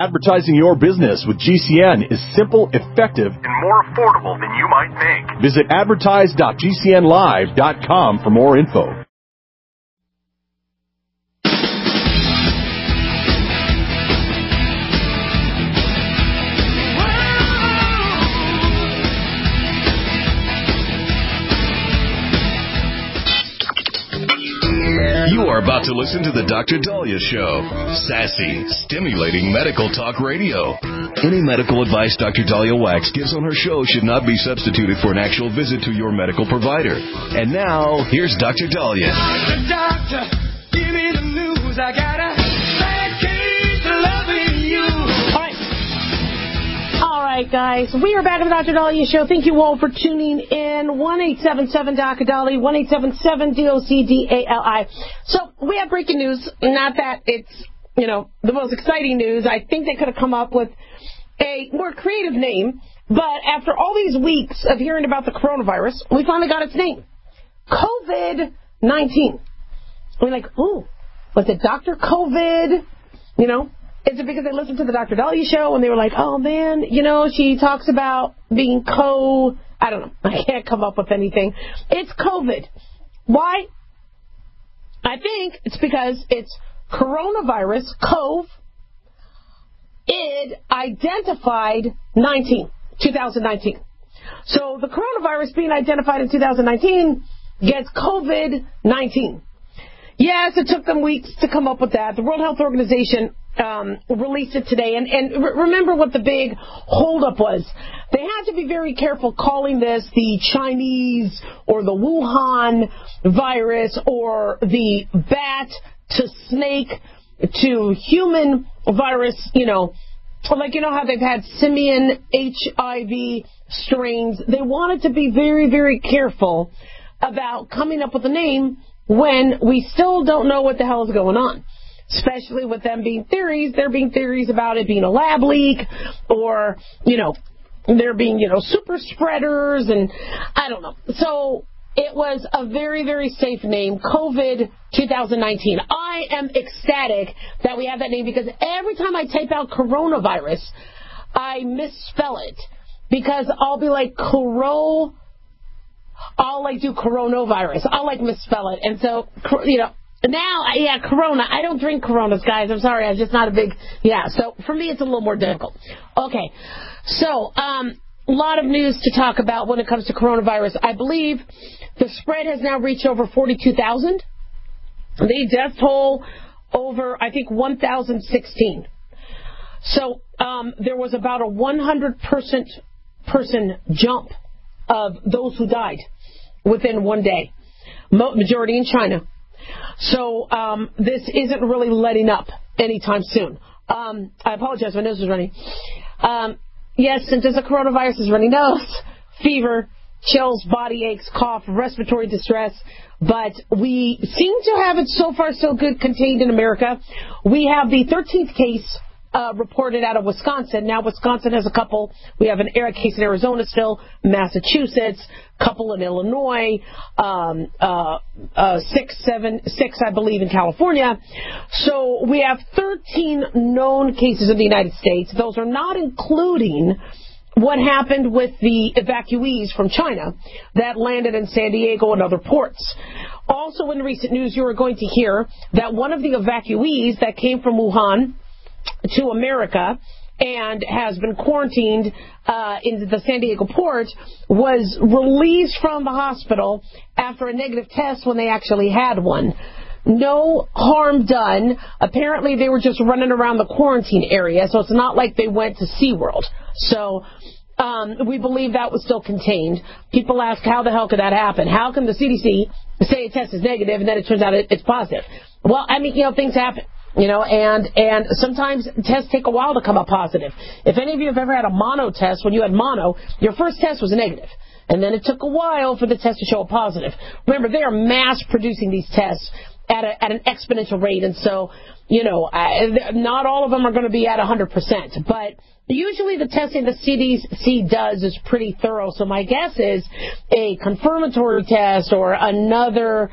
Advertising your business with GCN is simple, effective, and more affordable than you might think. Visit advertise.gcnlive.com for more info. You are about to listen to the Dr. Daliah Show. Sassy, stimulating medical talk radio. Any medical advice Dr. Daliah Wax gives on her show should not be substituted for an actual visit to your medical provider. And now, here's Dr. Daliah. Doctor, give me the news. I got a bad case of loving you. All right, guys. We are back at the Dr. Daliah Show. Thank you all for tuning in. 1-877-Dr. 1-877-DOCDALI. So we have breaking news. Not that it's, the most exciting news. I think they could have come up with a more creative name. But after all these weeks of hearing about the coronavirus, we finally got its name. COVID-19. We're like, ooh, was it Dr. COVID? Is it because they listened to the Dr. Daliah Show and they were like, oh, man, she talks about being I don't know. I can't come up with anything. It's COVID. Why? I think it's because it's coronavirus, COVID, identified 2019. So the coronavirus being identified in 2019 gets COVID-19. Yes, it took them weeks to come up with that. The World Health Organization released it today. And remember what the big holdup was. They had to be very careful calling this the Chinese or the Wuhan virus or the bat to snake to human virus, how they've had simian HIV strains. They wanted to be very, very careful about coming up with a name when we still don't know what the hell is going on. Especially with them being theories. There being theories about it being a lab leak or, there being, super spreaders and I don't know. So it was a very, very safe name, COVID 2019. I am ecstatic that we have that name because every time I type out coronavirus, I misspell it because I'll be like I'll do coronavirus. I'll misspell it. And so, now, Corona. I don't drink Coronas, guys. I'm sorry. I'm just not a big, So for me, it's a little more difficult. Okay. So, a lot of news to talk about when it comes to coronavirus. I believe the spread has now reached over 42,000. The death toll over, I think, 1,016. So, there was about a 100% person jump of those who died within one day. Majority in China. So this isn't really letting up anytime soon. I apologize, my nose is running. Yes, symptoms of coronavirus is runny nose, fever, chills, body aches, cough, respiratory distress. But we seem to have it so far so good contained in America. We have the 13th case reported out of Wisconsin. Now, Wisconsin has a couple. We have an case in Arizona still, Massachusetts, couple in Illinois, 6, I believe, in California. So we have 13 known cases in the United States. Those are not including what happened with the evacuees from China that landed in San Diego and other ports. Also in recent news, you are going to hear that one of the evacuees that came from Wuhan to America and has been quarantined in the San Diego port was released from the hospital after a negative test when they actually had one. No harm done. Apparently they were just running around the quarantine area, so it's not like they went to SeaWorld. So we believe that was still contained. People ask, how the hell could that happen? How can the CDC say a test is negative and then it turns out it's positive? Well, things happen. And sometimes tests take a while to come up positive. If any of you have ever had a mono test, when you had mono, your first test was negative. And then it took a while for the test to show a positive. Remember, they are mass producing these tests at an exponential rate. And so, not all of them are going to be at 100%. But usually the testing the CDC does is pretty thorough. So my guess is a confirmatory test or another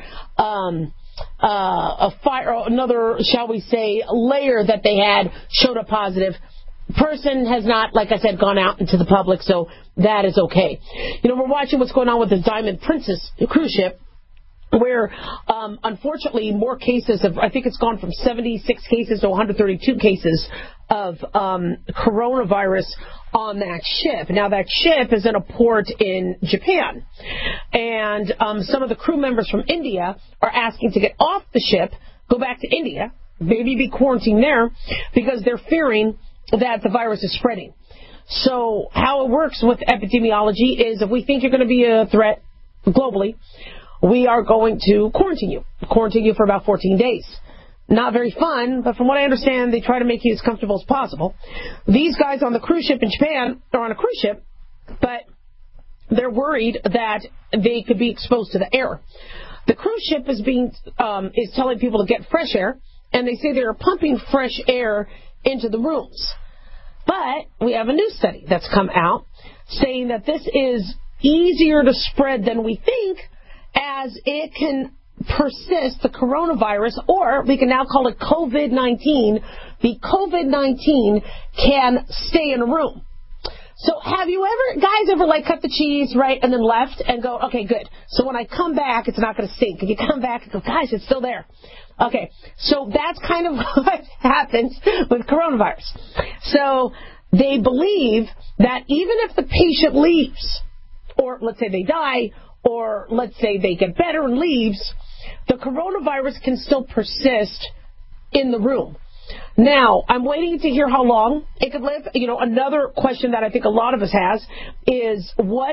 another, shall we say, layer that they had showed a positive. person has not, like I said, gone out into the public, so that is okay. We're watching what's going on with the Diamond Princess cruise ship, where, unfortunately, more cases I think it's gone from 76 cases to 132 cases of coronavirus on that ship. Now, that ship is in a port in Japan, and some of the crew members from India are asking to get off the ship, go back to India, maybe be quarantined there, because they're fearing that the virus is spreading. So how it works with epidemiology is if we think you're going to be a threat globally, we are going to quarantine you for about 14 days. Not very fun, but from what I understand, they try to make you as comfortable as possible. These guys on the cruise ship in Japan are on a cruise ship, but they're worried that they could be exposed to the air. The cruise ship is telling people to get fresh air, and they say they're pumping fresh air into the rooms. But we have a new study that's come out saying that this is easier to spread than we think, as it can persist, the coronavirus, or we can now call it COVID-19. The COVID-19 can stay in a room. So have you guys ever cut the cheese, right, and then left and go, okay, good. So when I come back, it's not going to stink. And you come back and go, guys, it's still there. Okay, so that's kind of what happens with coronavirus. So they believe that even if the patient leaves, or let's say they die, or let's say they get better and leaves, the coronavirus can still persist in the room. Now, I'm waiting to hear how long it could live. Another question that I think a lot of us has is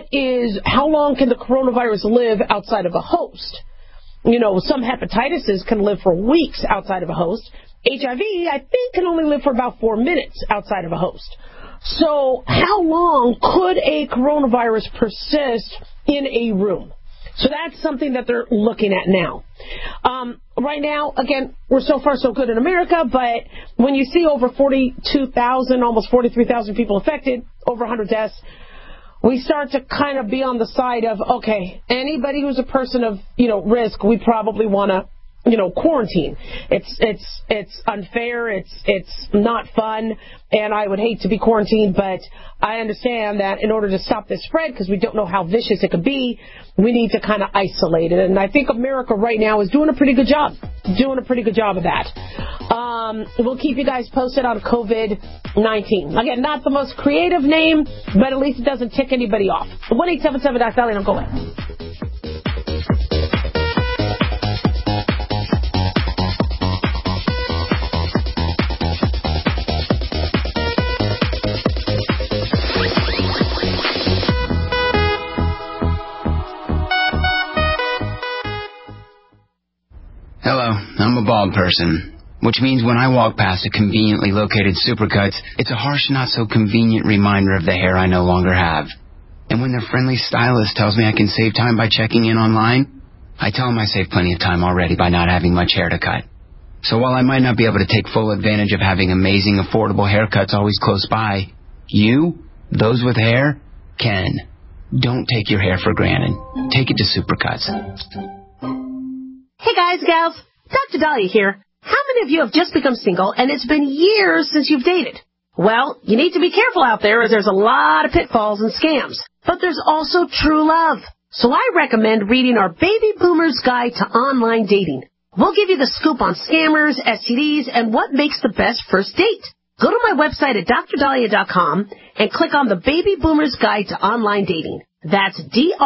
how long can the coronavirus live outside of a host? Some hepatitis can live for weeks outside of a host. HIV, I think, can only live for about 4 minutes outside of a host. So how long could a coronavirus persist in a room? So that's something that they're looking at now. Right now, again, we're so far so good in America, but when you see over 42,000, almost 43,000 people affected, over 100 deaths, we start to kind of be on the side of, okay, anybody who's a person of, risk, we probably want to, quarantine. It's unfair. It's not fun. And I would hate to be quarantined, but I understand that in order to stop this spread, because we don't know how vicious it could be, we need to kind of isolate it. And I think America right now is doing a pretty good job. Of that. We'll keep you guys posted on COVID-19. Again, not the most creative name, but at least it doesn't tick anybody off. 1-877-DOC-VALLEY, don't go away. Hello, I'm a bald person, which means when I walk past a conveniently located Supercuts, it's a harsh, not-so-convenient reminder of the hair I no longer have. And when their friendly stylist tells me I can save time by checking in online, I tell them I save plenty of time already by not having much hair to cut. So while I might not be able to take full advantage of having amazing, affordable haircuts always close by, you, those with hair, can. Don't take your hair for granted. Take it to Supercuts. Hey guys, gals, Dr. Dahlia here. How many of you have just become single and it's been years since you've dated? Well, you need to be careful out there, as there's a lot of pitfalls and scams. But there's also true love. So I recommend reading our Baby Boomer's Guide to Online Dating. We'll give you the scoop on scammers, STDs, and what makes the best first date. Go to my website at drdahlia.com and click on the Baby Boomer's Guide to Online Dating. That's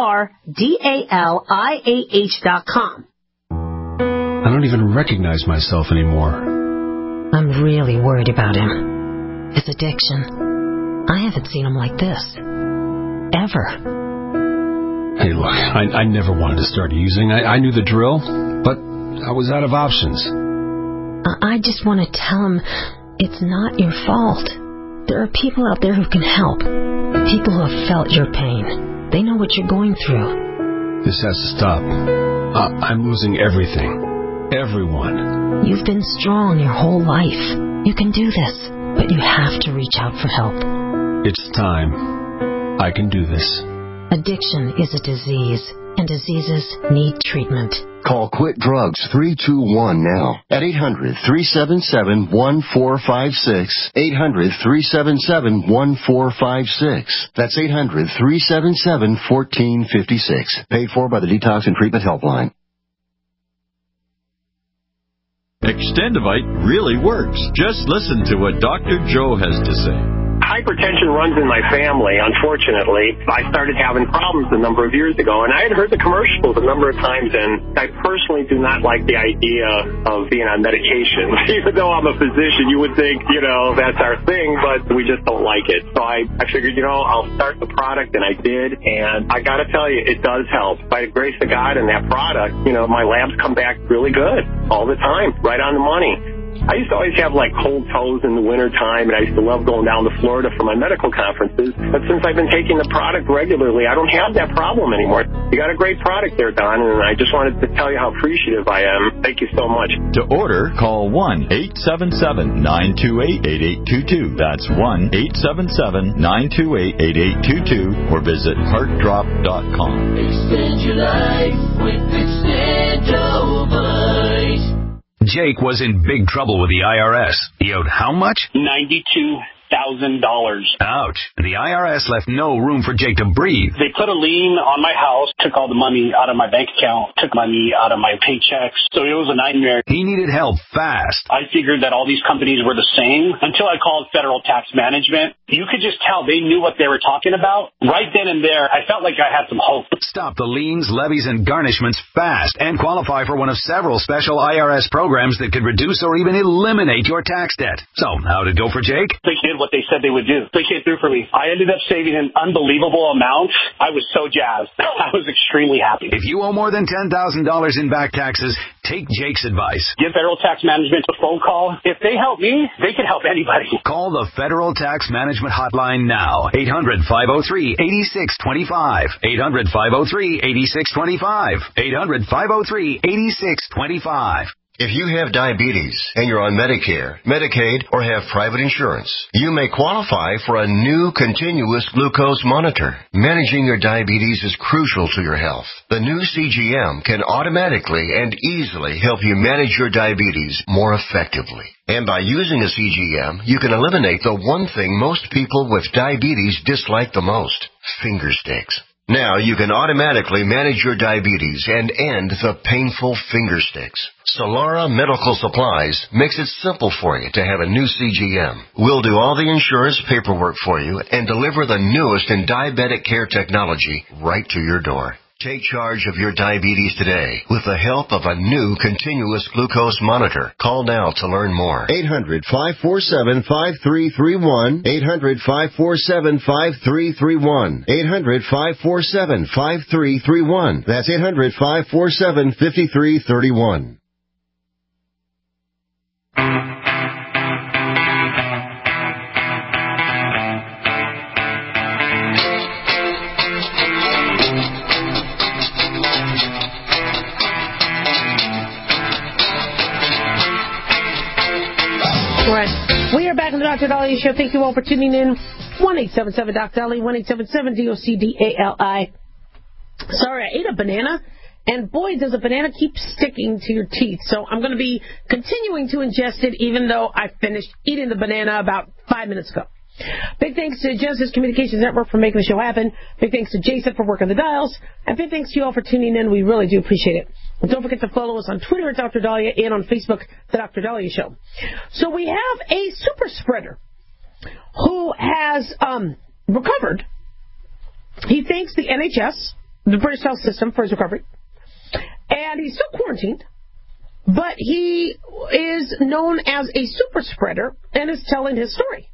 DRDALIAH.com. I don't even recognize myself anymore. I'm really worried about him. His addiction. I haven't seen him like this. Ever. Hey, look, I never wanted to start using. I knew the drill, but I was out of options. I just want to tell him it's not your fault. There are people out there who can help. People who have felt your pain. They know what you're going through. This has to stop. I'm losing everything. Everyone. You've been strong your whole life. You can do this, but you have to reach out for help. It's time. I can do this. Addiction is a disease. and diseases need treatment. Call Quit Drugs 321 now at 800-377-1456. 800-377-1456. That's 800-377-1456. Paid for by the Detox and Treatment Helpline. Extendivite really works. Just listen to what Dr. Joe has to say. Hypertension runs in my family, unfortunately. I started having problems a number of years ago, and I had heard the commercials a number of times, and I personally do not like the idea of being on medication. Even though I'm a physician, you would think, that's our thing, but we just don't like it. So I figured, I'll start the product, and I did, and I got to tell you, it does help. By the grace of God and that product, my labs come back really good all the time, right on the money. I used to always have cold toes in the wintertime, and I used to love going down to Florida for my medical conferences. But since I've been taking the product regularly, I don't have that problem anymore. You got a great product there, Don, and I just wanted to tell you how appreciative I am. Thank you so much. To order, call 1-877-928-8822. That's 1-877-928-8822, or visit heartdrop.com. Extend your life with Extendovite. Jake was in big trouble with the IRS. He owed how much? $92,000. Ouch. The IRS left no room for Jake to breathe. They put a lien on my house, took all the money out of my bank account, took money out of my paychecks. So it was a nightmare. He needed help fast. I figured that all these companies were the same until I called Federal Tax Management. You could just tell they knew what they were talking about. Right then and there, I felt like I had some hope. Stop the liens, levies, and garnishments fast and qualify for one of several special IRS programs that could reduce or even eliminate your tax debt. So, how'd it go for Jake? They did what they said they would do. They came through for me. I ended up saving an unbelievable amount. I was so jazzed. I was extremely happy. If you owe more than $10,000 in back taxes, take Jake's advice. Give Federal Tax Management a phone call. If they help me, they can help anybody. Call the Federal Tax Management Hotline now. 800-503-8625. 800-503-8625. 800-503-8625. If you have diabetes and you're on Medicare, Medicaid, or have private insurance, you may qualify for a new continuous glucose monitor. Managing your diabetes is crucial to your health. The new CGM can automatically and easily help you manage your diabetes more effectively. And by using a CGM, you can eliminate the one thing most people with diabetes dislike the most: finger sticks. Now you can automatically manage your diabetes and end the painful finger sticks. Solara Medical Supplies makes it simple for you to have a new CGM. We'll do all the insurance paperwork for you and deliver the newest in diabetic care technology right to your door. Take charge of your diabetes today with the help of a new continuous glucose monitor. Call now to learn more. 800-547-5331. 800-547-5331. 800-547-5331. That's 800-547-5331. We are back on the Dr. Dali Show. Thank you all for tuning in. 1-877-DOC-DALI, 1-877-DOC-DALI. Sorry, I ate a banana, and boy, does a banana keep sticking to your teeth. So I'm going to be continuing to ingest it, even though I finished eating the banana about 5 minutes ago. Big thanks to Genesis Communications Network for making the show happen. Big thanks to Jason for working the dials. And big thanks to you all for tuning in. We really do appreciate it. And don't forget to follow us on Twitter at Dr. Dahlia and on Facebook, The Dr. Dahlia Show. So we have a super spreader who has recovered. He thanks the NHS, the British Health System, for his recovery. And he's still quarantined. But he is known as a super spreader and is telling his story.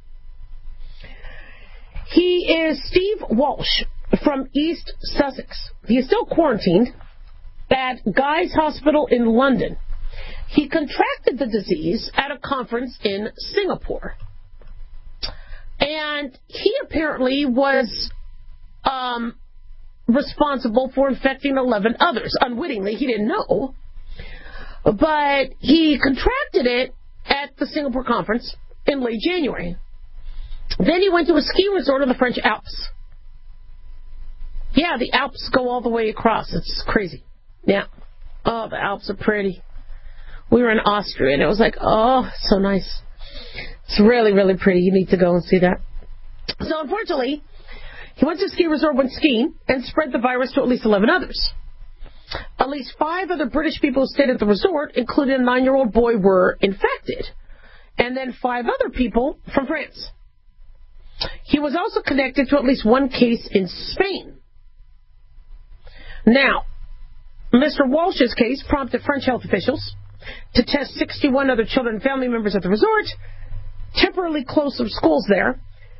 He is Steve Walsh from East Sussex. He is still quarantined at Guy's Hospital in London. He contracted the disease at a conference in Singapore. And he apparently was responsible for infecting 11 others. Unwittingly, he didn't know. But he contracted it at the Singapore conference in late January. Then he went to a ski resort in the French Alps. He Yeah, the Alps go all the way across. It's crazy. Yeah. Oh, the Alps are pretty. We were in Austria, and it was like, oh, so nice. It's really, really pretty. You need to go and see that. So, unfortunately, he went to a ski resort, went skiing, and spread the virus to at least 11 others. At least 5 other British people who stayed at the resort, including a 9-year-old boy, were infected. And then 5 other people from France. He was also connected to at least 1 case in Spain. Now, Mr. Walsh's case prompted French health officials to test 61 other children and family members at the resort, temporarily closed some schools there.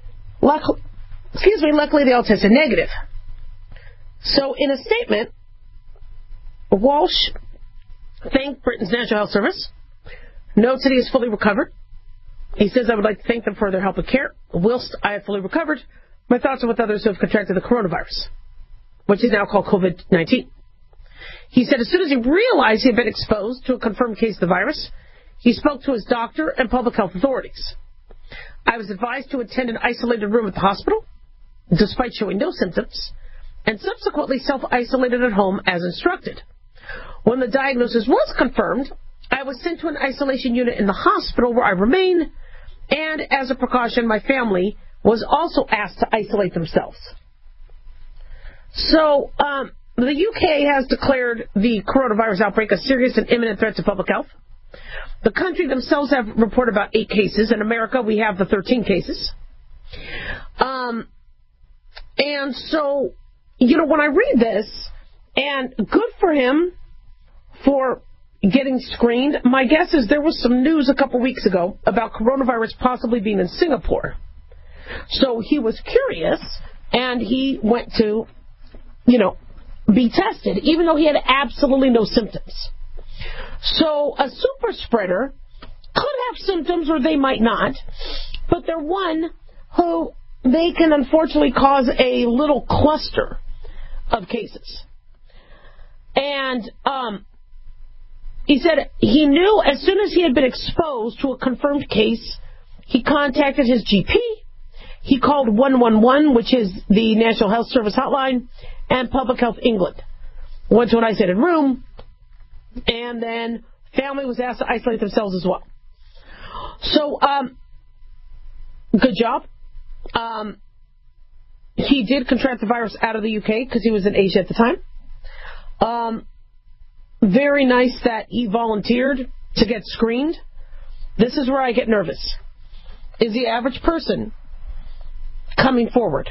Luckily they all tested negative. So in a statement, Walsh thanked Britain's National Health Service, notes that he is fully recovered. He says, I would like to thank them for their help and care. Whilst I have fully recovered, my thoughts are with others who have contracted the coronavirus, which is now called COVID-19. He said as soon as he realized he had been exposed to a confirmed case of the virus, he spoke to his doctor and public health authorities. I was advised to attend an isolated room at the hospital, despite showing no symptoms, and subsequently self-isolated at home as instructed. When the diagnosis was confirmed, I was sent to an isolation unit in the hospital where I remain, and as a precaution, my family was also asked to isolate themselves. So, the UK has declared the coronavirus outbreak a serious and imminent threat to public health. The country themselves have reported about 8 cases. In America, we have the 13 cases. And so, when I read this, and good for him for getting screened, my guess is there was some news a couple weeks ago about coronavirus possibly being in Singapore. So he was curious, and he went to, be tested, even though he had absolutely no symptoms. So a super spreader could have symptoms or they might not, but they're one who they can unfortunately cause a little cluster of cases. And he said he knew as soon as he had been exposed to a confirmed case, he contacted his GP. He called 111, which is the National Health Service hotline, and Public Health England. Went to an isolated room, and then family was asked to isolate themselves as well. So, good job. He did contract the virus out of the UK because he was in Asia at the time. Very nice that he volunteered to get screened. This is where I get nervous. Is the average person coming forward?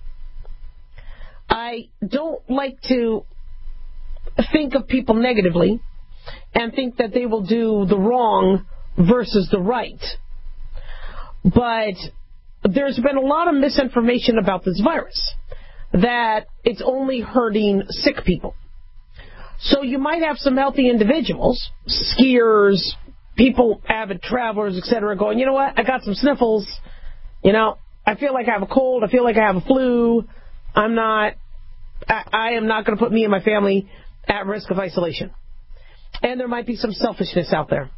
I don't like to think of people negatively and think that they will do the wrong versus the right. But there's been a lot of misinformation about this virus, that it's only hurting sick people. So you might have some healthy individuals, skiers, people, avid travelers, etc., going, you know what, I got some sniffles, I feel like I have a cold, I feel like I have a flu, I am not going to put me and my family at risk of isolation. And there might be some selfishness out there.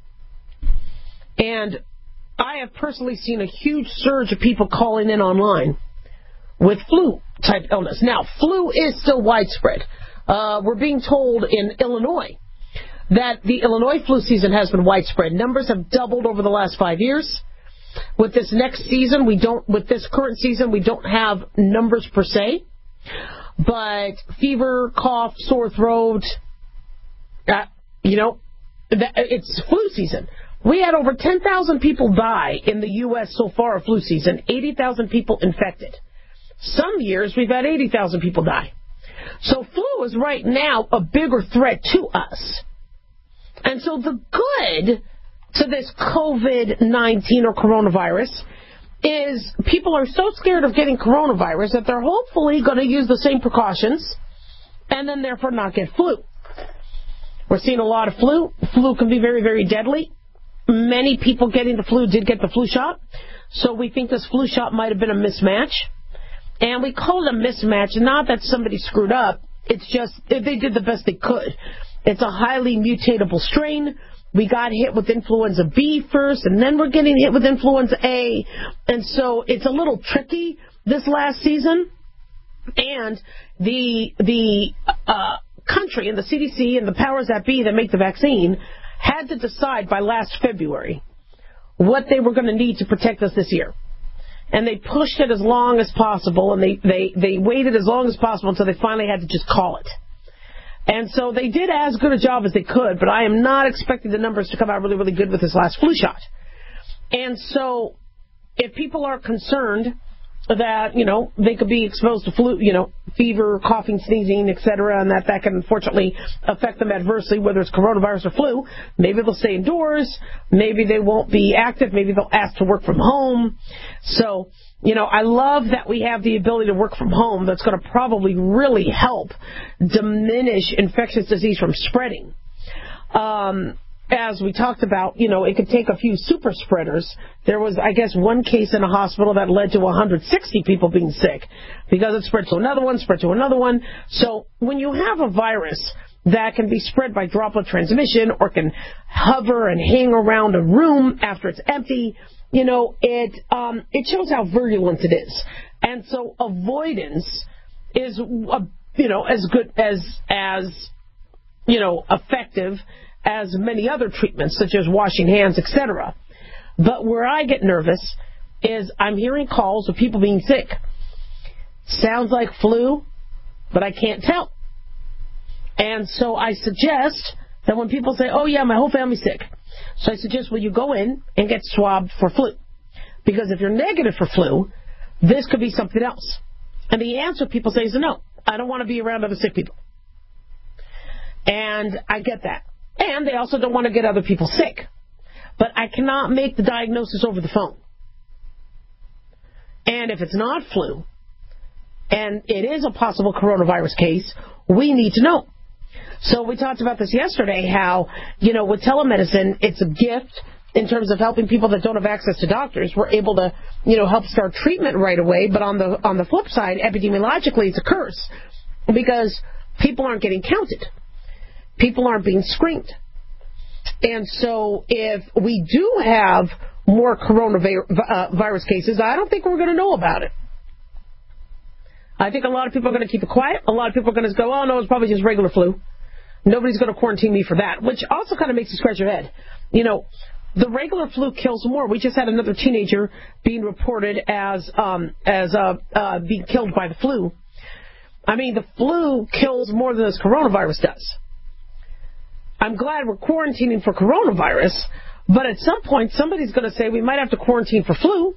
And I have personally seen a huge surge of people calling in online with flu-type illness. Now, flu is still widespread. We're being told in Illinois that the Illinois flu season has been widespread. Numbers have doubled over the last 5 years. With this next season, with this current season, we don't have numbers per se. But fever, cough, sore throat, it's flu season. We had over 10,000 people die in the U.S. so far of flu season, 80,000 people infected. Some years we've had 80,000 people die. So flu is right now a bigger threat to us. And so the good to this COVID-19 or coronavirus is people are so scared of getting coronavirus that they're hopefully going to use the same precautions and then therefore not get flu. We're seeing a lot of flu. Flu can be very, very deadly. Many people getting the flu did get the flu shot. So we think this flu shot might have been a mismatch. And we call it a mismatch, not that somebody screwed up. It's just they did the best they could. It's a highly mutatable strain. We got hit with influenza B first, and then we're getting hit with influenza A. And so it's a little tricky this last season. And the country and the CDC and the powers that be that make the vaccine had to decide by last February what they were going to need to protect us this year. And they pushed it as long as possible, and they waited as long as possible until they finally had to just call it. And so they did as good a job as they could, but I am not expecting the numbers to come out really, really good with this last flu shot. And so if people are concerned that, they could be exposed to flu, fever, coughing, sneezing, etc., and that can unfortunately affect them adversely, whether it's coronavirus or flu, maybe they'll stay indoors, maybe they won't be active, maybe they'll ask to work from home. So, I love that we have the ability to work from home. That's going to probably really help diminish infectious disease from spreading. As we talked about, it could take a few super spreaders. There was, I guess, one case in a hospital that led to 160 people being sick because it spread to another one, spread to another one. So when you have a virus that can be spread by droplet transmission or can hover and hang around a room after it's empty, it shows how virulent it is. And so avoidance is, as good as effective as many other treatments, such as washing hands, etc. But where I get nervous is I'm hearing calls of people being sick. Sounds like flu, but I can't tell. And so I suggest that when people say, oh yeah, my whole family's sick, so I suggest, will you go in and get swabbed for flu? Because if you're negative for flu, this could be something else. And the answer people say is no, I don't want to be around other sick people. And I get that. And they also don't want to get other people sick. But I cannot make the diagnosis over the phone. And if it's not flu, and it is a possible coronavirus case, we need to know. So we talked about this yesterday, how, with telemedicine, it's a gift in terms of helping people that don't have access to doctors. We're able to, help start treatment right away. But on the flip side, epidemiologically, it's a curse because people aren't getting counted. People aren't being screened. And so if we do have more coronavirus cases, I don't think we're going to know about it. I think a lot of people are going to keep it quiet. A lot of people are going to go, oh, no, it's probably just regular flu. Nobody's going to quarantine me for that, which also kind of makes you scratch your head. The regular flu kills more. We just had another teenager being reported as being killed by the flu. I mean, the flu kills more than this coronavirus does. I'm glad we're quarantining for coronavirus, but at some point somebody's going to say we might have to quarantine for flu.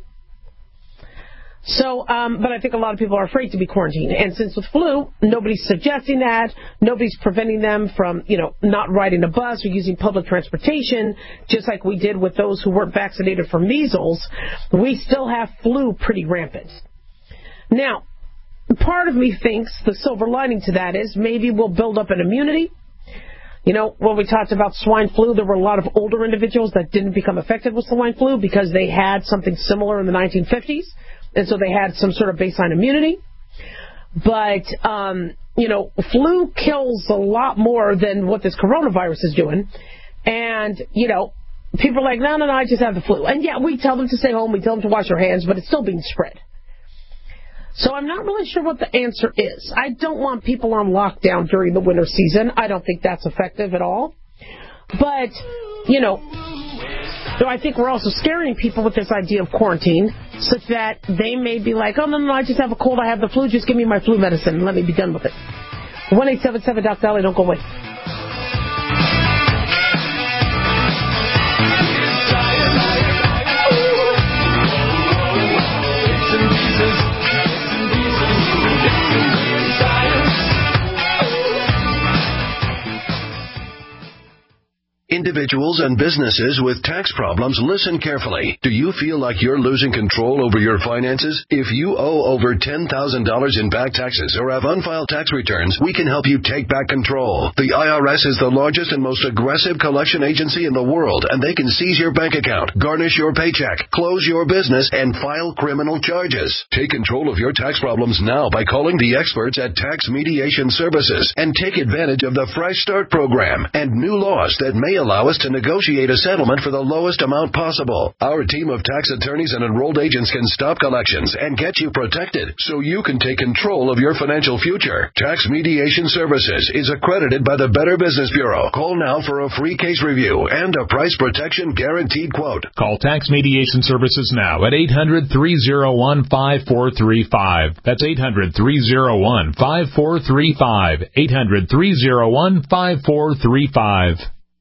So, but I think a lot of people are afraid to be quarantined. And since with flu, nobody's suggesting that. Nobody's preventing them from, not riding a bus or using public transportation, just like we did with those who weren't vaccinated for measles. We still have flu pretty rampant. Now, part of me thinks the silver lining to that is maybe we'll build up an immunity. When we talked about swine flu, there were a lot of older individuals that didn't become affected with swine flu because they had something similar in the 1950s. And so they had some sort of baseline immunity. But, flu kills a lot more than what this coronavirus is doing. And, people are like, no, I just have the flu. And yeah, we tell them to stay home. We tell them to wash their hands, but it's still being spread. So I'm not really sure what the answer is. I don't want people on lockdown during the winter season. I don't think that's effective at all. But, I think we're also scaring people with this idea of quarantine such that they may be like, oh, no, I just have a cold, I have the flu, just give me my flu medicine and let me be done with it. 1-877-DOC-DOLLY, don't go away. Individuals and businesses with tax problems, listen carefully. Do you feel like you're losing control over your finances? If you owe over $10,000 in back taxes or have unfiled tax returns, we can help you take back control. The IRS is the largest and most aggressive collection agency in the world, and they can seize your bank account, garnish your paycheck, close your business, and file criminal charges. Take control of your tax problems now by calling the experts at Tax Mediation Services and take advantage of the Fresh Start program and new laws that may allow allow us to negotiate a settlement for the lowest amount possible. Our team of tax attorneys and enrolled agents can stop collections and get you protected so you can take control of your financial future. Tax Mediation Services is accredited by the Better Business Bureau. Call now for a free case review and a price protection guaranteed quote. Call Tax Mediation Services now at 800-301-5435. That's 800-301-5435. 800-301-5435.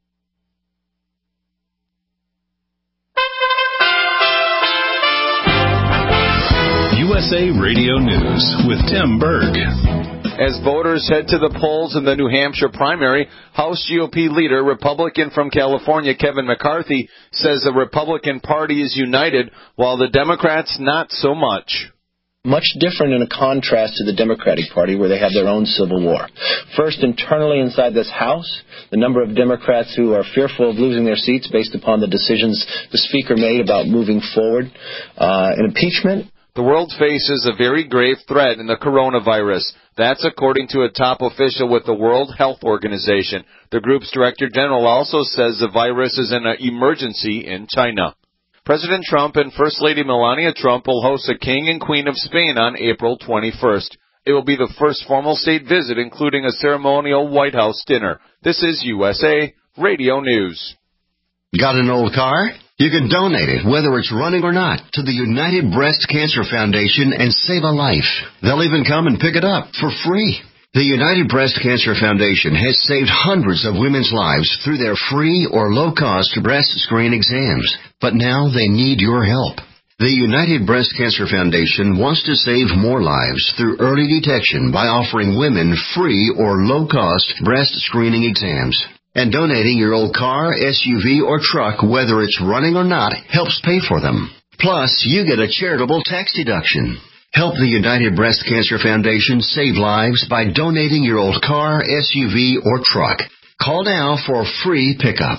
USA Radio News with Tim Berg. As voters head to the polls in the New Hampshire primary, House GOP leader, Republican from California, Kevin McCarthy, says the Republican Party is united, while the Democrats not so much. Much different in a contrast to the Democratic Party, where they have their own civil war. First, internally inside this House, the number of Democrats who are fearful of losing their seats based upon the decisions the Speaker made about moving forward in impeachment. The world faces a very grave threat in the coronavirus. That's according to a top official with the World Health Organization. The group's director general also says the virus is an emergency in China. President Trump and First Lady Melania Trump will host the King and Queen of Spain on April 21st. It will be the first formal state visit, including a ceremonial White House dinner. This is USA Radio News. Got an old car? You can donate it, whether it's running or not, to the United Breast Cancer Foundation and save a life. They'll even come and pick it up for free. The United Breast Cancer Foundation has saved hundreds of women's lives through their free or low-cost breast screen exams. But now they need your help. The United Breast Cancer Foundation wants to save more lives through early detection by offering women free or low-cost breast screening exams. And donating your old car, SUV, or truck, whether it's running or not, helps pay for them. Plus, you get a charitable tax deduction. Help the United Breast Cancer Foundation save lives by donating your old car, SUV, or truck. Call now for a free pickup.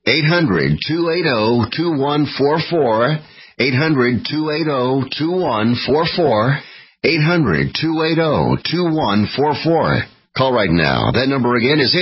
800-280-2144. 800-280-2144. 800-280-2144. Call right now. That number again is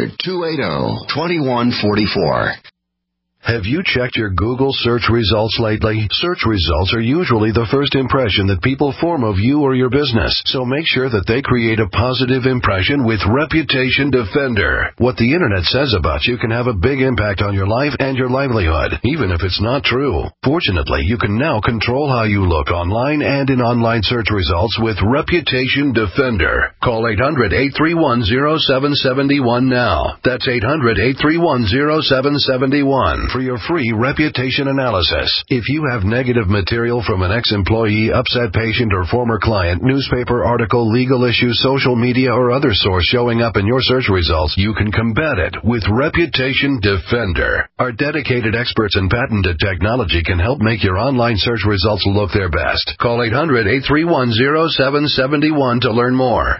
800-280-2144. Have you checked your Google search results lately? Search results are usually the first impression that people form of you or your business, so make sure that they create a positive impression with Reputation Defender. What the Internet says about you can have a big impact on your life and your livelihood, even if it's not true. Fortunately, you can now control how you look online and in online search results with Reputation Defender. Call 800-831-0771 now. That's 800-831-0771. For your free reputation analysis. If you have negative material from an ex-employee, upset patient, or former client, newspaper article, legal issue, social media, or other source showing up in your search results, you can combat it with Reputation Defender. Our dedicated experts in patented technology can help make your online search results look their best. Call 800-831-0771 to learn more.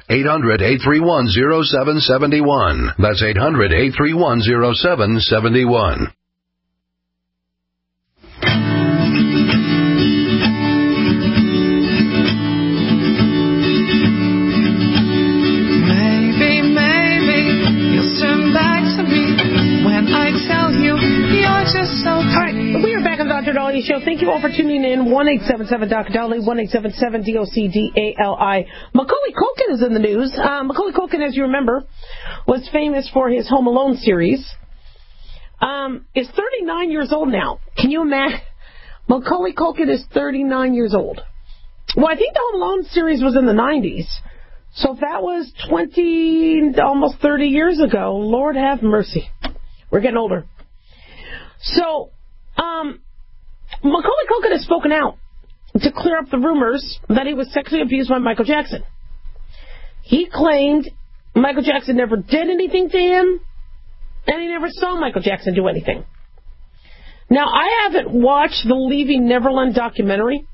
800-831-0771. That's 800-831-0771. Dr. Dali Show. Thank you all for tuning in. 1-877 Dr. Dali, 1-877-DOCDALI. Macaulay Culkin is in the news. Macaulay Culkin, as you remember, was famous for his Home Alone series. Is 39 years old now. Can you imagine? Macaulay Culkin is 39 years old. Well, I think the Home Alone series was in the 90s. So if that was 20, almost 30 years ago, Lord have mercy. We're getting older. So, Macaulay Culkin has spoken out to clear up the rumors that he was sexually abused by Michael Jackson. He claimed Michael Jackson never did anything to him, and he never saw Michael Jackson do anything. Now, I haven't watched the Leaving Neverland documentary,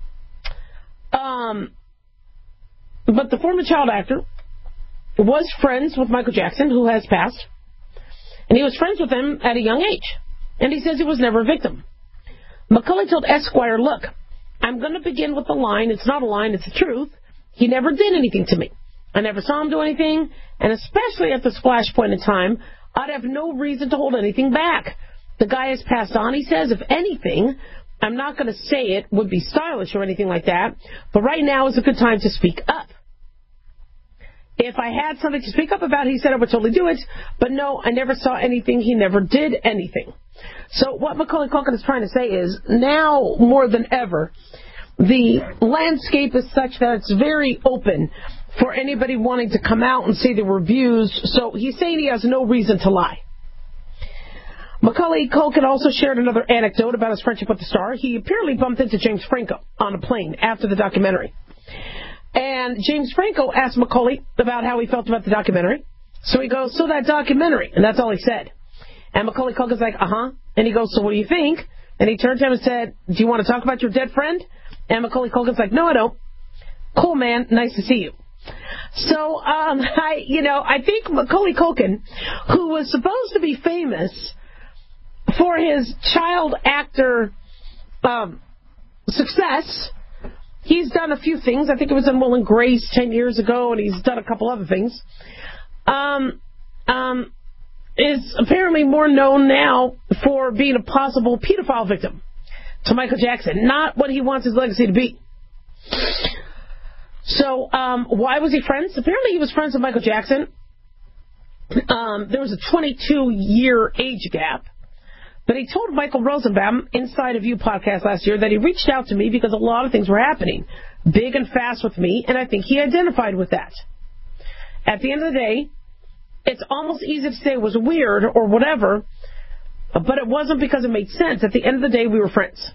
but the former child actor was friends with Michael Jackson, who has passed, and he was friends with him at a young age, and he says he was never a victim. Macaulay told Esquire, look, I'm going to begin with the line. It's not a line, it's the truth. He never did anything to me. I never saw him do anything, and especially at the splash point in time, I'd have no reason to hold anything back. The guy has passed on, he says. If anything, I'm not going to say it would be stylish or anything like that, but right now is a good time to speak up. If I had something to speak up about, he said I would totally do it, but no, I never saw anything. He never did anything. So what Macaulay Culkin is trying to say is, now more than ever, the landscape is such that it's very open for anybody wanting to come out and say they were abused. So he's saying he has no reason to lie. Macaulay Culkin also shared another anecdote about his friendship with the star. He apparently bumped into James Franco on a plane after the documentary. And James Franco asked Macaulay about how he felt about the documentary. So he goes, so that documentary. And that's all he said. And Macaulay Culkin's like, uh-huh. And he goes, so what do you think? And he turned to him and said, do you want to talk about your dead friend? And Macaulay Culkin's like, no, I don't. Cool, man. Nice to see you. So, I think Macaulay Culkin, who was supposed to be famous for his child actor success, he's done a few things. I think it was in Will and Grace 10 years ago, and he's done a couple other things. Is apparently more known now for being a possible pedophile victim to Michael Jackson, not what he wants his legacy to be. So, why was he friends? Apparently he was friends with Michael Jackson. There was a 22-year age gap. But he told Michael Rosenbaum, Inside of You podcast last year, that he reached out to me because a lot of things were happening, big and fast with me, and I think he identified with that. At the end of the day, it's almost easy to say it was weird or whatever, but it wasn't because it made sense. At the end of the day, we were friends.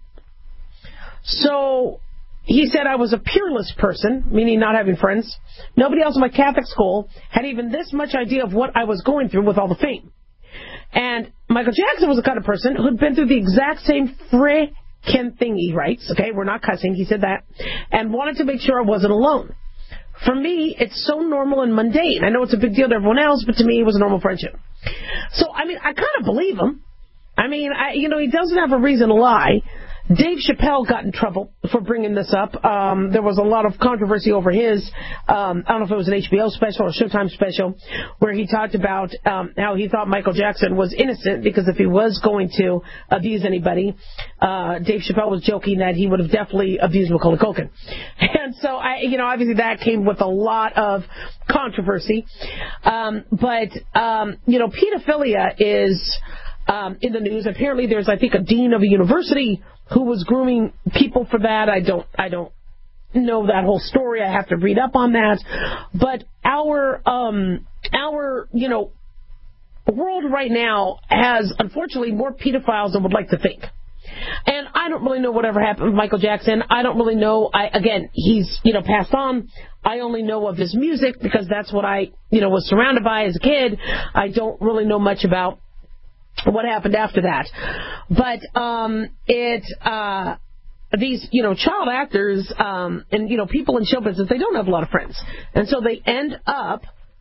So he said I was a peerless person, meaning not having friends. Nobody else in my Catholic school had even this much idea of what I was going through with all the fame. And Michael Jackson was the kind of person who'd been through the exact same frickin' thing, he writes. Okay, we're not cussing, he said that. And wanted to make sure I wasn't alone. For me, it's so normal and mundane. I know it's a big deal to everyone else, but to me, it was a normal friendship. So, I kind of believe him. He doesn't have a reason to lie. Dave Chappelle got in trouble for bringing this up. There was a lot of controversy over his, I don't know if it was an HBO special or Showtime special, where he talked about how he thought Michael Jackson was innocent because if he was going to abuse anybody, Dave Chappelle was joking that he would have definitely abused Macaulay Culkin. And so, obviously that came with a lot of controversy. But pedophilia is in the news. Apparently there's, I think, a dean of a university who was grooming people for that. I don't know that whole story. I have to read up on that. But our world right now has, unfortunately, more pedophiles than would like to think. And I don't really know whatever happened with Michael Jackson. I don't really know. He's, passed on. I only know of his music because that's what I, was surrounded by as a kid. I don't really know much about what happened after that. But these, child actors and, people in show business, they don't have a lot of friends. And so they end up,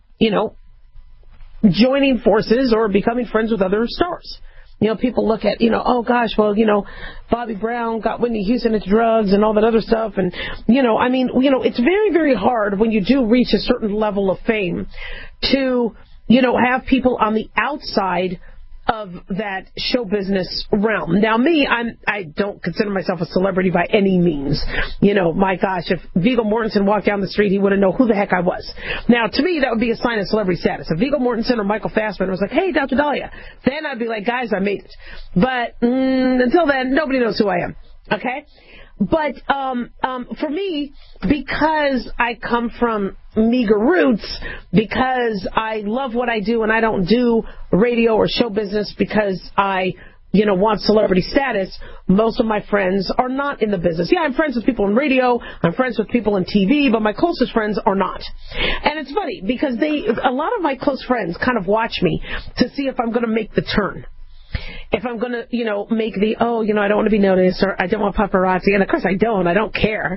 joining forces or becoming friends with other stars. People look at, oh gosh, well, Bobby Brown got Whitney Houston into drugs and all that other stuff. And, it's very, very hard when you do reach a certain level of fame to, have people on the outside of that show business realm. Now, me, I don't consider myself a celebrity by any means. My gosh, if Viggo Mortensen walked down the street, he wouldn't know who the heck I was. Now, to me, that would be a sign of celebrity status. If Viggo Mortensen or Michael Fassbender was like, hey, Dr. Dahlia, then I'd be like, guys, I made it. But until then, nobody knows who I am. Okay? But for me, because I come from meager roots, because I love what I do and I don't do radio or show business because I, want celebrity status, most of my friends are not in the business. Yeah, I'm friends with people in radio, I'm friends with people in TV, but my closest friends are not. And it's funny because a lot of my close friends kind of watch me to see if I'm going to make the turn. If I'm going to, make the, I don't want to be noticed or I don't want paparazzi. And of course I don't care.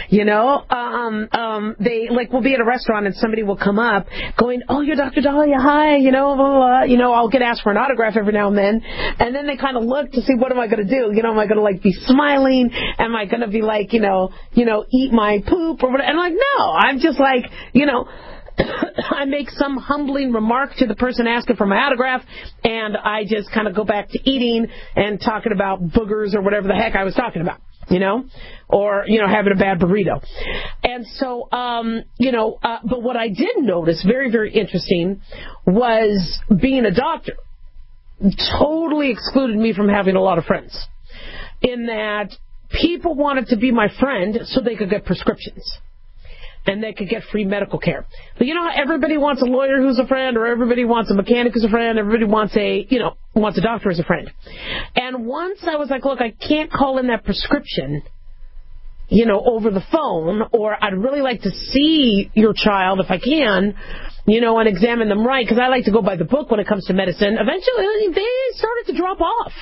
They will be at a restaurant and somebody will come up going, oh, you're Dr. Dahlia, hi, blah, blah, blah. I'll get asked for an autograph every now and then. And then they kind of look to see what am I going to do? Am I going to be smiling? Am I going to be eat my poop or whatever? And I'm like, no, I'm just I make some humbling remark to the person asking for my autograph, and I just kind of go back to eating and talking about boogers or whatever the heck I was talking about, or, having a bad burrito. And so, but what I did notice, very, very interesting, was being a doctor totally excluded me from having a lot of friends, in that people wanted to be my friend so they could get prescriptions. And they could get free medical care. But you know how everybody wants a lawyer who's a friend, or everybody wants a mechanic who's a friend, everybody wants a doctor as a friend. And once I was like, look, I can't call in that prescription, over the phone, or I'd really like to see your child if I can, and examine them right, because I like to go by the book when it comes to medicine. Eventually, they started to drop off.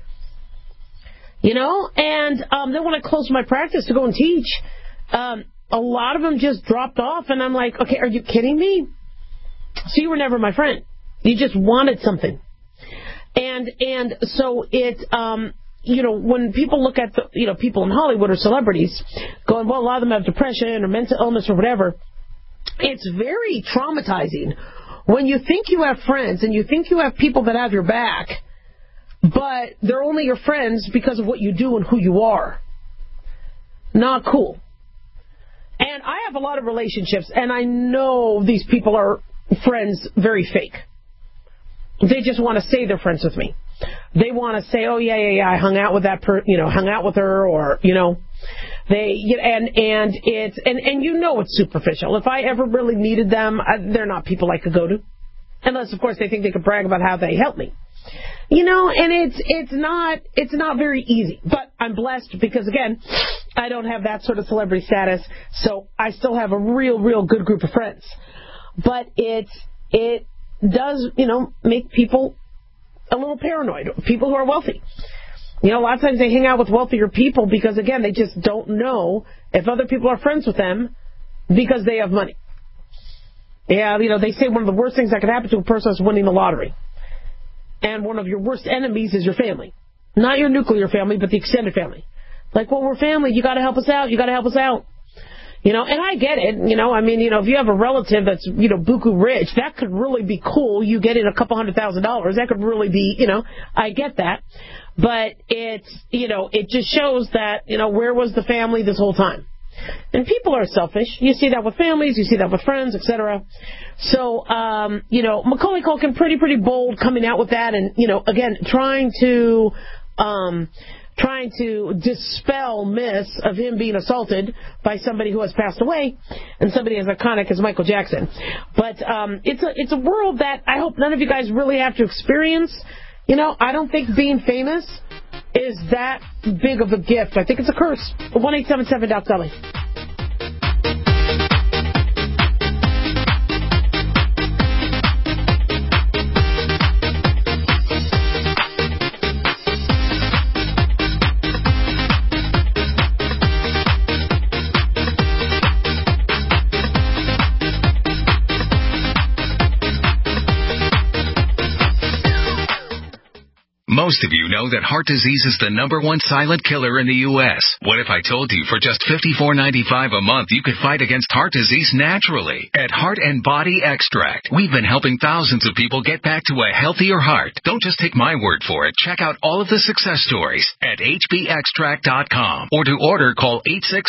And then when I closed my practice to go and teach, a lot of them just dropped off, and I'm like, okay, are you kidding me? So you were never my friend. You just wanted something. And so it, when people look at the, people in Hollywood or celebrities going, well, a lot of them have depression or mental illness or whatever, it's very traumatizing when you think you have friends and you think you have people that have your back, but they're only your friends because of what you do and who you are. Not cool. And I have a lot of relationships, and I know these people are friends very fake. They just want to say they're friends with me. They want to say, oh, yeah, I hung out with that hung out with her, or, it's superficial. If I ever really needed them, they're not people I could go to. Unless, of course, they think they could brag about how they helped me. And it's not very easy. But I'm blessed because, again, I don't have that sort of celebrity status, so I still have a real good group of friends. But it does, make people a little paranoid, people who are wealthy. A lot of times they hang out with wealthier people because, again, they just don't know if other people are friends with them because they have money. Yeah, they say one of the worst things that could happen to a person is winning the lottery. And one of your worst enemies is your family. Not your nuclear family, but the extended family. Like, well, we're family. You got to help us out. And I get it. If you have a relative that's, buku rich, that could really be cool. You get in a couple $100,000. That could really be, I get that. But it just shows that, where was the family this whole time? And people are selfish. You see that with families, you see that with friends, etc. So, Macaulay Culkin pretty bold coming out with that, and, again, trying to dispel myths of him being assaulted by somebody who has passed away and somebody as iconic as Michael Jackson. But it's a world that I hope none of you guys really have to experience. I don't think being famous is that big of a gift. I think it's a curse. 1-877-DOC-SELLY. Most of you know that heart disease is the #1 silent killer in the U.S. What if I told you for just $54.95 a month you could fight against heart disease naturally? At Heart and Body Extract, we've been helping thousands of people get back to a healthier heart. Don't just take my word for it. Check out all of the success stories at hbextract.com, or to order, call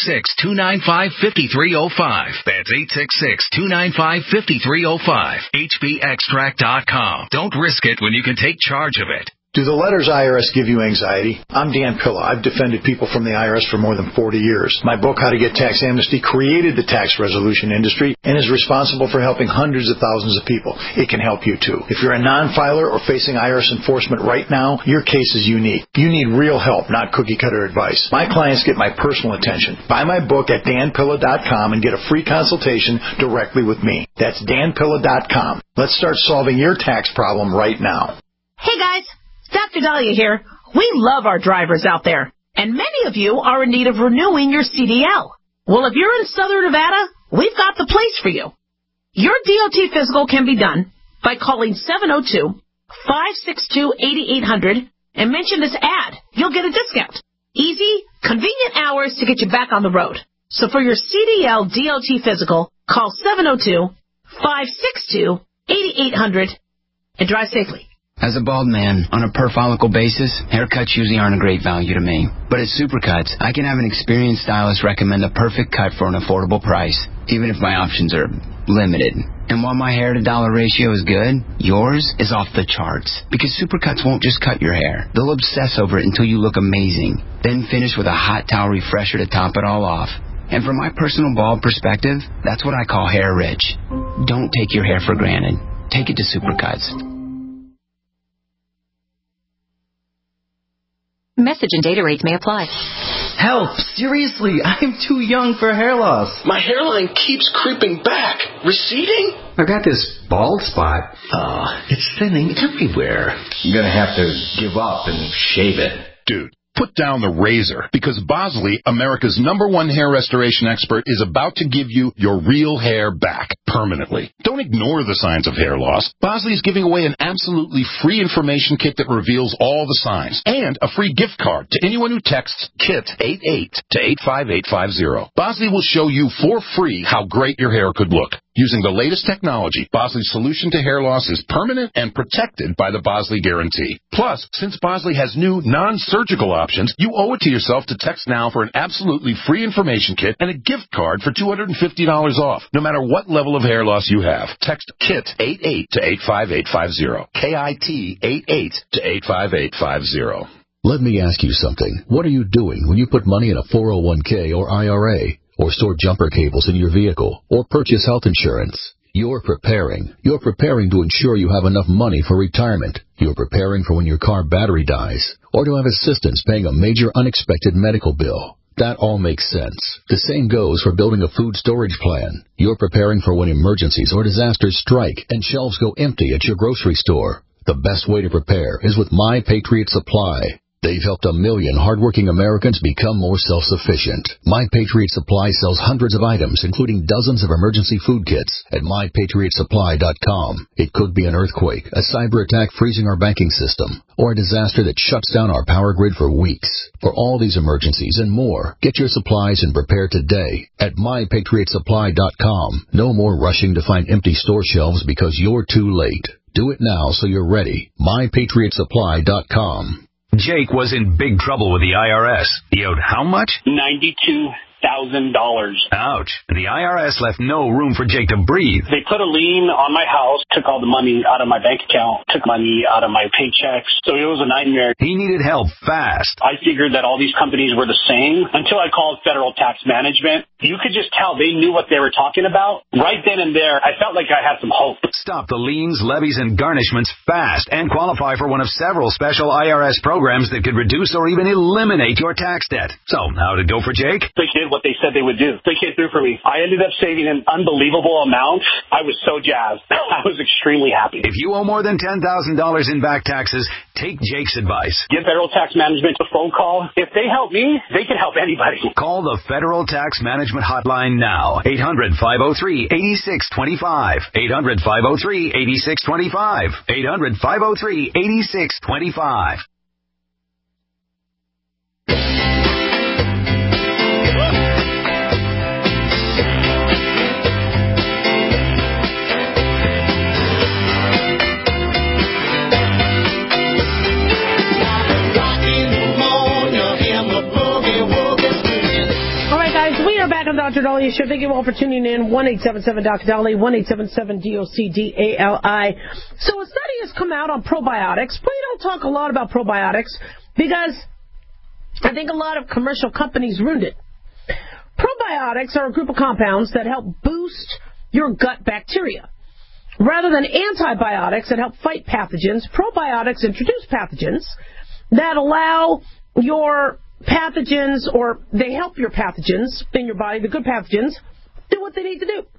866-295-5305. That's 866-295-5305. hbextract.com. Don't risk it when you can take charge of it. Do the letters IRS give you anxiety? I'm Dan Pilla. I've defended people from the IRS for more than 40 years. My book, How to Get Tax Amnesty, created the tax resolution industry and is responsible for helping hundreds of thousands of people. It can help you, too. If you're a non-filer or facing IRS enforcement right now, your case is unique. You need real help, not cookie-cutter advice. My clients get my personal attention. Buy my book at danpilla.com and get a free consultation directly with me. That's danpilla.com. Let's start solving your tax problem right now. Hey, guys. Dr. Dahlia here. We love our drivers out there, and many of you are in need of renewing your CDL. Well, if you're in Southern Nevada, we've got the place for you. Your DOT physical can be done by calling 702-562-8800 and mention this ad. You'll get a discount. Easy, convenient hours to get you back on the road. So for your CDL DOT physical, call 562-8800 and drive safely. As a bald man, on a per follicle basis, haircuts usually aren't a great value to me. But at Supercuts, I can have an experienced stylist recommend a perfect cut for an affordable price, even if my options are limited. And while my hair to dollar ratio is good, yours is off the charts. Because Supercuts won't just cut your hair. They'll obsess over it until you look amazing. Then finish with a hot towel refresher to top it all off. And from my personal bald perspective, that's what I call hair rich. Don't take your hair for granted. Take it to Supercuts. Message and data rates may apply. Help! Seriously, I'm too young for hair loss. My hairline keeps creeping back. Receding? I got this bald spot. It's thinning everywhere. I'm gonna have to give up and shave it. Dude, put down the razor, because Bosley, America's #1 hair restoration expert, is about to give you your real hair back permanently. Don't ignore the signs of hair loss. Bosley is giving away an absolutely free information kit that reveals all the signs, and a free gift card to anyone who texts KIT88 to 85850. Bosley will show you for free how great your hair could look. Using the latest technology, Bosley's solution to hair loss is permanent and protected by the Bosley Guarantee. Plus, since Bosley has new non-surgical options, you owe it to yourself to text now for an absolutely free information kit and a gift card for $250 off, no matter what level of hair loss you have. Text KIT88 to 85850. KIT88 to 85850. Let me ask you something. What are you doing when you put money in a 401k or IRA? Or store jumper cables in your vehicle, or purchase health insurance? You're preparing. You're preparing to ensure you have enough money for retirement. You're preparing for when your car battery dies, or to have assistance paying a major unexpected medical bill. That all makes sense. The same goes for building a food storage plan. You're preparing for when emergencies or disasters strike and shelves go empty at your grocery store. The best way to prepare is with My Patriot Supply. They've helped 1 million hardworking Americans become more self-sufficient. My Patriot Supply sells hundreds of items, including dozens of emergency food kits at MyPatriotSupply.com. It could be an earthquake, a cyber attack freezing our banking system, or a disaster that shuts down our power grid for weeks. For all these emergencies and more, get your supplies and prepare today at MyPatriotSupply.com. No more rushing to find empty store shelves because you're too late. Do it now so you're ready. MyPatriotSupply.com. Jake was in big trouble with the IRS. He owed how much? $92,000. Ouch. The IRS left no room for Jake to breathe. They put a lien on my house, took all the money out of my bank account, took money out of my paychecks. So it was a nightmare. He needed help fast. I figured that all these companies were the same until I called Federal Tax Management. You could just tell they knew what they were talking about. Right then and there, I felt like I had some hope. Stop the liens, levies, and garnishments fast and qualify for one of several special IRS programs that could reduce or even eliminate your tax debt. So, how'd it go for Jake? They did what they said they would do. They came through for me. I ended up saving an unbelievable amount. I was so jazzed. I was extremely happy. If you owe more than $10,000 in back taxes, take Jake's advice. Give Federal Tax Management a phone call. If they help me, they can help anybody. Call the Federal Tax Management Hotline now. 800-503-8625. 800-503-8625. 800-503-8625. Dr. Dahlia Show. Thank you all for tuning in. 1-877-Dr. Dahlia, 1-877-DOCDALI. So a study has come out on probiotics. We don't talk a lot about probiotics because I think a lot of commercial companies ruined it. Probiotics are a group of compounds that help boost your gut bacteria. Rather than antibiotics that help fight pathogens, probiotics introduce pathogens that allow your pathogens, or they help your pathogens in your body, the good pathogens, do what they need to do.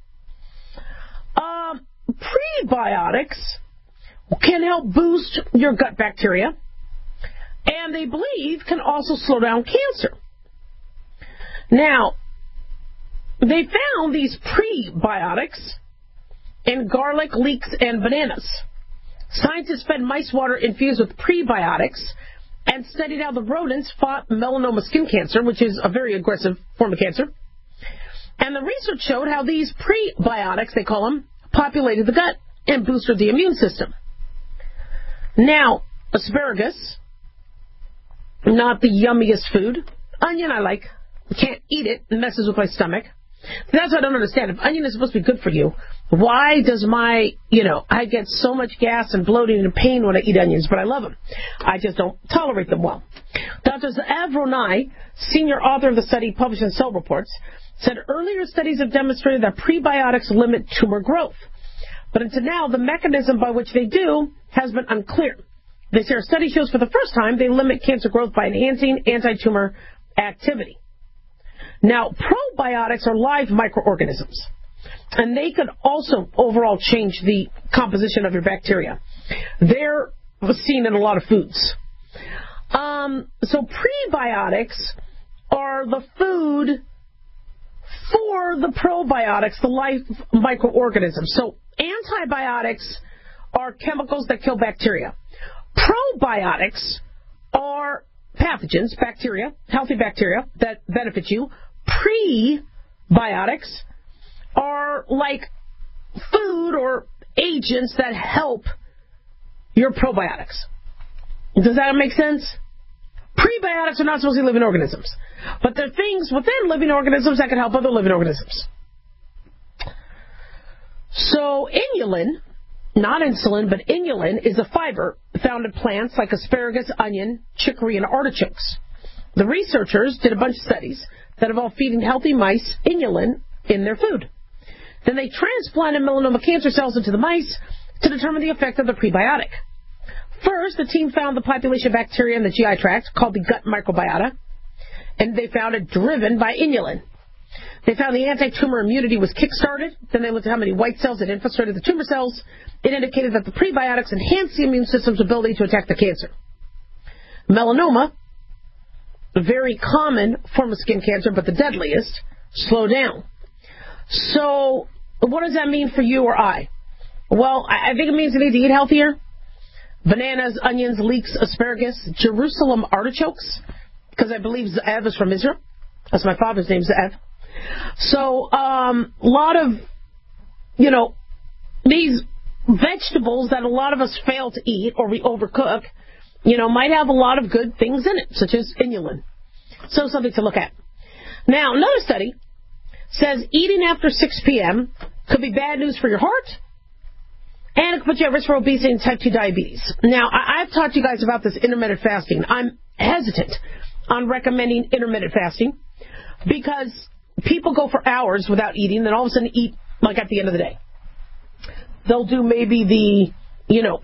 Prebiotics can help boost your gut bacteria, and they believe can also slow down cancer. Now, they found these prebiotics in garlic, leeks, and bananas. Scientists fed mice water infused with prebiotics and studied how the rodents fought melanoma skin cancer, which is a very aggressive form of cancer. And the research showed how these prebiotics, they call them, populated the gut and boosted the immune system. Now, asparagus, not the yummiest food. Onion I like. I can't eat it. It messes with my stomach. That's what I don't understand. If onion is supposed to be good for you, why does I get so much gas and bloating and pain when I eat onions, but I love them. I just don't tolerate them well. Dr. Ze'ev Ronai, senior author of the study published in Cell Reports, said earlier studies have demonstrated that prebiotics limit tumor growth. But until now, the mechanism by which they do has been unclear. They say our study shows for the first time they limit cancer growth by enhancing anti-tumor activity. Now, probiotics are live microorganisms, and they could also overall change the composition of your bacteria. They're seen in a lot of foods. So prebiotics are the food for the probiotics, the live microorganisms. So antibiotics are chemicals that kill bacteria. Probiotics are pathogens, bacteria, healthy bacteria that benefit you. Prebiotics are like food or agents that help your probiotics. Does that make sense? Prebiotics are not supposed to be living organisms, but they're things within living organisms that can help other living organisms. So inulin, not insulin, but inulin is a fiber found in plants like asparagus, onion, chicory, and artichokes. The researchers did a bunch of studies that involved feeding healthy mice inulin in their food. Then they transplanted melanoma cancer cells into the mice to determine the effect of the prebiotic. First, the team found the population of bacteria in the GI tract called the gut microbiota, and they found it driven by inulin. They found the anti-tumor immunity was kick-started. Then they looked at how many white cells had infiltrated the tumor cells. It indicated that the prebiotics enhanced the immune system's ability to attack the cancer. Melanoma, a very common form of skin cancer, but the deadliest, slowed down. So what does that mean for you or I? Well, I think it means we need to eat healthier. Bananas, onions, leeks, asparagus, Jerusalem artichokes, because I believe Ze'ev is from Israel. That's my father's name, Ze'ev. So, a lot of, these vegetables that a lot of us fail to eat or we overcook, might have a lot of good things in it, such as inulin. So something to look at. Now, another study says eating after 6 p.m. could be bad news for your heart, and it could put you at risk for obesity and type 2 diabetes. Now, I've talked to you guys about this intermittent fasting. I'm hesitant on recommending intermittent fasting because people go for hours without eating, then all of a sudden eat like at the end of the day. They'll do maybe the,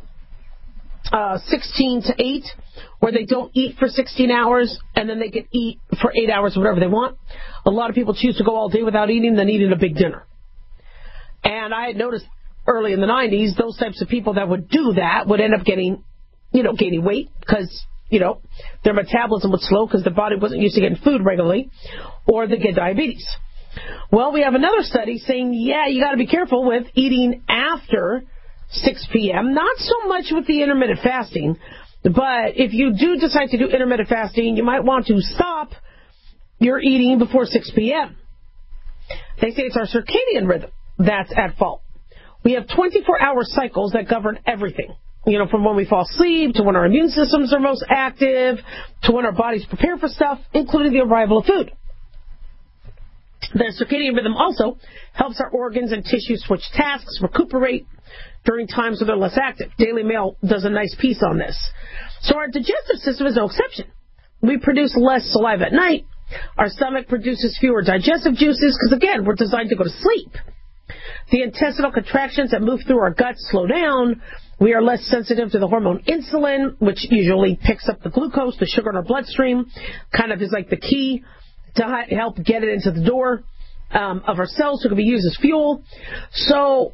16 to 8, where they don't eat for 16 hours, and then they can eat for 8 hours, whatever they want. A lot of people choose to go all day without eating, then eating a big dinner. And I had noticed early in the 90s, those types of people that would do that would end up gaining weight because, their metabolism would slow because their body wasn't used to getting food regularly, or they get diabetes. Well, we have another study saying, you got to be careful with eating after 6 p.m., not so much with the intermittent fasting, but if you do decide to do intermittent fasting, you might want to stop your eating before 6 p.m. They say it's our circadian rhythm that's at fault. We have 24-hour cycles that govern everything, from when we fall asleep to when our immune systems are most active to when our bodies prepare for stuff, including the arrival of food. The circadian rhythm also helps our organs and tissues switch tasks, recuperate during times when they're less active. Daily Mail does a nice piece on this. So our digestive system is no exception. We produce less saliva at night. Our stomach produces fewer digestive juices because, again, we're designed to go to sleep. The intestinal contractions that move through our guts slow down. We are less sensitive to the hormone insulin, which usually picks up the glucose, the sugar in our bloodstream, kind of is like the key to help get it into the door of our cells so it can be used as fuel. So,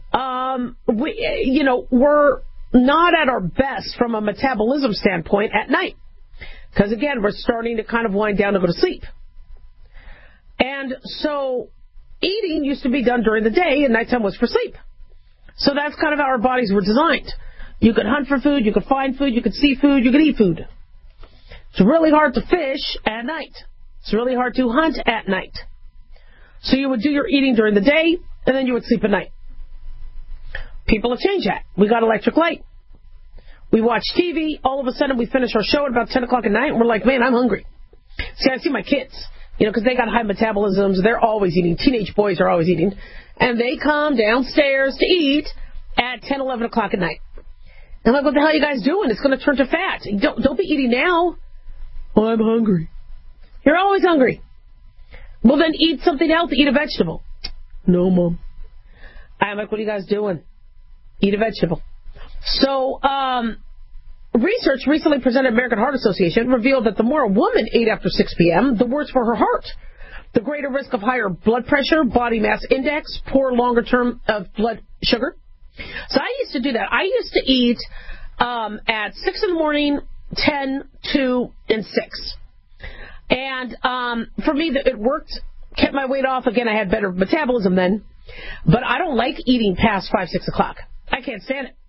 we're not at our best from a metabolism standpoint at night. Because, again, we're starting to kind of wind down to go to sleep. And so eating used to be done during the day and nighttime was for sleep. So that's kind of how our bodies were designed. You could hunt for food, you could find food, you could see food, you could eat food. It's really hard to fish at night. It's really hard to hunt at night. So you would do your eating during the day, and then you would sleep at night. People have changed that. We got electric light. We watch TV. All of a sudden, we finish our show at about 10 o'clock at night, and we're like, man, I'm hungry. See, I see my kids, because they got high metabolisms. They're always eating. Teenage boys are always eating. And they come downstairs to eat at 10, 11 o'clock at night. I'm like, what the hell are you guys doing? It's going to turn to fat. Don't be eating now. Well, I'm hungry. You're always hungry. Well, then eat something else. Eat a vegetable. No, Mom. I'm like, what are you guys doing? Eat a vegetable. So, research recently presented at American Heart Association revealed that the more a woman ate after 6 p.m., the worse for her heart. The greater risk of higher blood pressure, body mass index, poor longer term of blood sugar. So I used to do that. I used to eat at 6 in the morning, 10, 2, and 6. And for me, it worked, kept my weight off. Again, I had better metabolism then. But I don't like eating past 5, 6 o'clock. I can't stand it.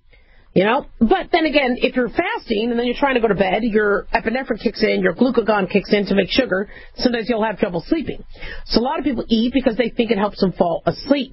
But then again, if you're fasting and then you're trying to go to bed, your epinephrine kicks in, your glucagon kicks in to make sugar. Sometimes you'll have trouble sleeping. So a lot of people eat because they think it helps them fall asleep.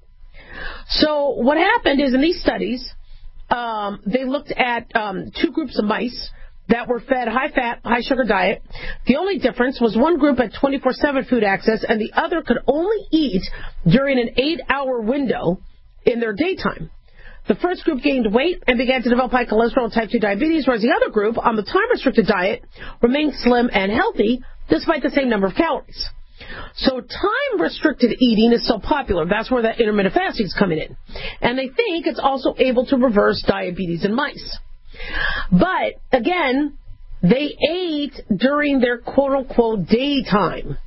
So what happened is in these studies, they looked at 2 groups of mice that were fed high-fat, high-sugar diet. The only difference was one group had 24/7 food access and the other could only eat during an 8-hour window in their daytime. The first group gained weight and began to develop high cholesterol and type 2 diabetes, whereas the other group, on the time-restricted diet, remained slim and healthy despite the same number of calories. So time-restricted eating is so popular. That's where that intermittent fasting is coming in. And they think it's also able to reverse diabetes in mice. But, again, they ate during their quote-unquote daytime.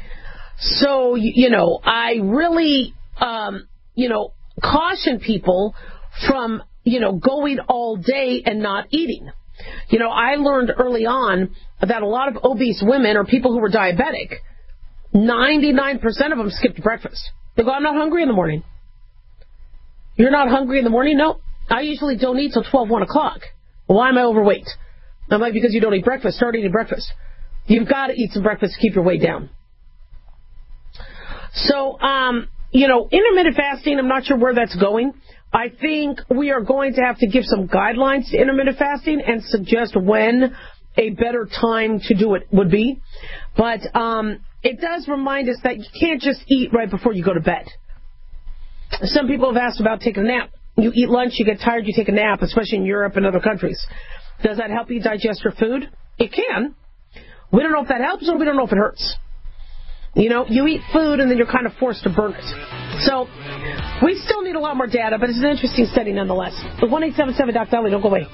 So, I really, caution people from, going all day and not eating. I learned early on that a lot of obese women or people who were diabetic, 99% of them skipped breakfast. They go, I'm not hungry in the morning. You're not hungry in the morning? No. I usually don't eat till 12, 1 o'clock. Why am I overweight? I'm like, because you don't eat breakfast. Start eating breakfast. You've got to eat some breakfast to keep your weight down. So, intermittent fasting, I'm not sure where that's going. I think we are going to have to give some guidelines to intermittent fasting and suggest when a better time to do it would be. But it does remind us that you can't just eat right before you go to bed. Some people have asked about taking a nap. You eat lunch, you get tired, you take a nap, especially in Europe and other countries. Does that help you digest your food? It can. We don't know if that helps or we don't know if it hurts. You eat food and then you're kind of forced to burn it. So we still need a lot more data, but it's an interesting study nonetheless. The 1-877-DOC-DOLLY, don't go away.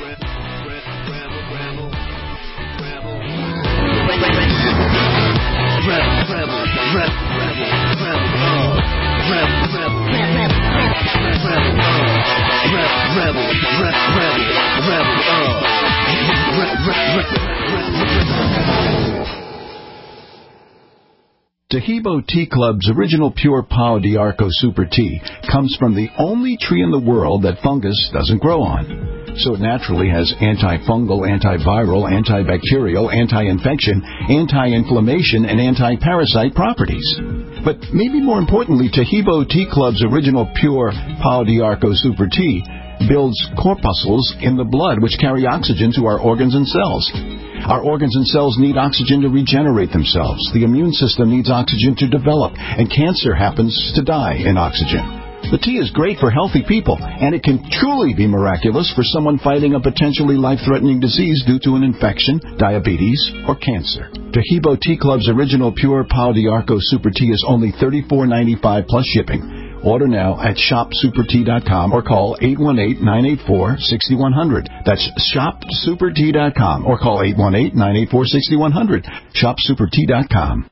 Tahibo Tea Club's original pure Pau d'Arco Super Tea comes from the only tree in the world that fungus doesn't grow on. So it naturally has antifungal, antiviral, antibacterial, anti-infection, anti-inflammation, and anti-parasite properties. But maybe more importantly, Tahibo Tea Club's original pure Pau d'Arco Super Tea builds corpuscles in the blood which carry oxygen to our organs and cells. Our organs and cells need oxygen to regenerate themselves. The immune system needs oxygen to develop, and cancer happens to die in oxygen. The tea is great for healthy people, and it can truly be miraculous for someone fighting a potentially life-threatening disease due to an infection, diabetes, or cancer. Tahibo Tea Club's original pure Pau d'Arco Super Tea is only $34.95 plus shipping. Order now at shopsupertea.com or call 818-984-6100. That's shopsupertea.com or call 818-984-6100. Shopsupertea.com.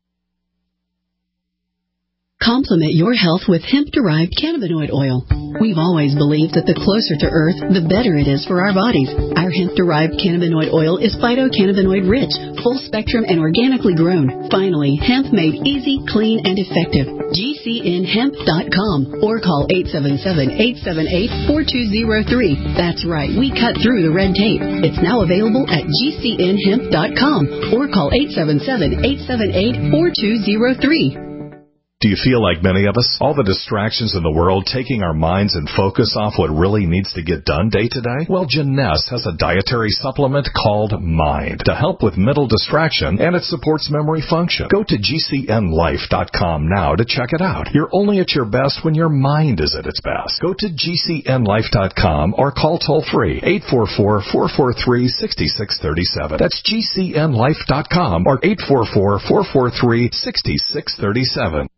Complement your health with hemp-derived cannabinoid oil. We've always believed that the closer to Earth, the better it is for our bodies. Our hemp-derived cannabinoid oil is phytocannabinoid-rich, full-spectrum, and organically grown. Finally, hemp made easy, clean, and effective. GCNhemp.com or call 877-878-4203. That's right, we cut through the red tape. It's now available at GCNhemp.com or call 877-878-4203. Do you feel like many of us? All the distractions in the world taking our minds and focus off what really needs to get done day to day? Well, Jeunesse has a dietary supplement called Mind to help with mental distraction, and it supports memory function. Go to GCNlife.com now to check it out. You're only at your best when your mind is at its best. Go to GCNlife.com or call toll-free 844-443-6637. That's GCNlife.com or 844-443-6637.